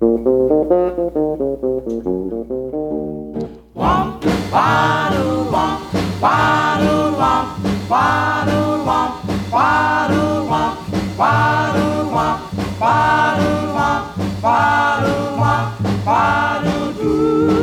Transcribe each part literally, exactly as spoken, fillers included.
Womp, waddle, womp, waddle, womp, waddle, womp, waddle, womp, waddle, womp, waddle, womp, waddle, womp, waddle, doo.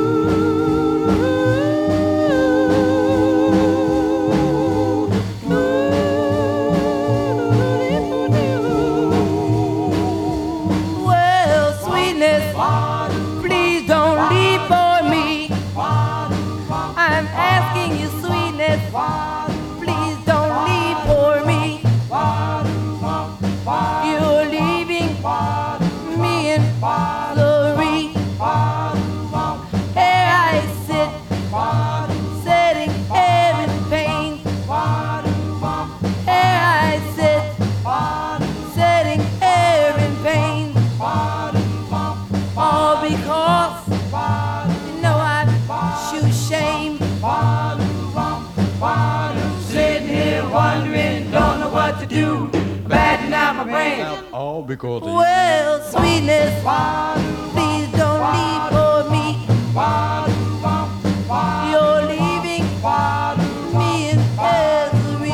Well, sweetness, please don't leave for me. I'm asking you, sweetness, please don't leave for me. You're leaving me in misery. Here I sit, sitting here in pain. Here I sit, sitting here in pain. All because you know I shoot shame. Sitting here wondering, don't know what to do, batting out my brain. All because of you. Well, sweetness, please don't leave for me. You're leaving me in misery.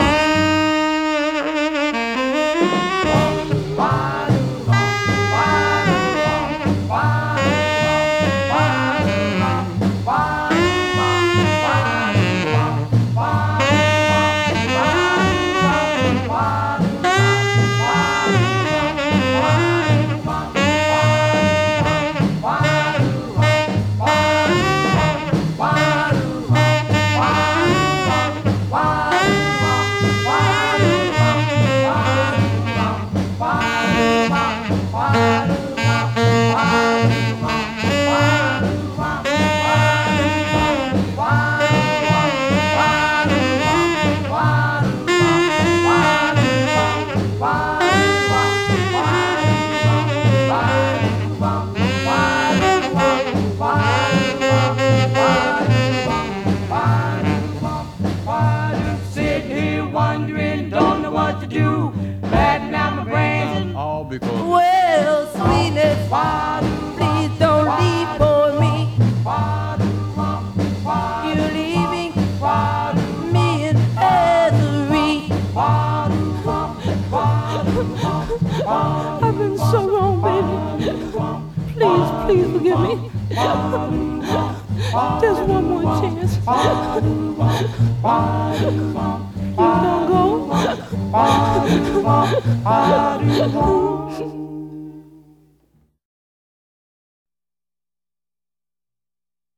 Sitting here wondering, don't know what to do, batting out my brains. All because Well, sweetness, please don't leave for me. You're leaving me in misery. I've been so wrong, baby. Please, please forgive me. Just one more chance. You don't go.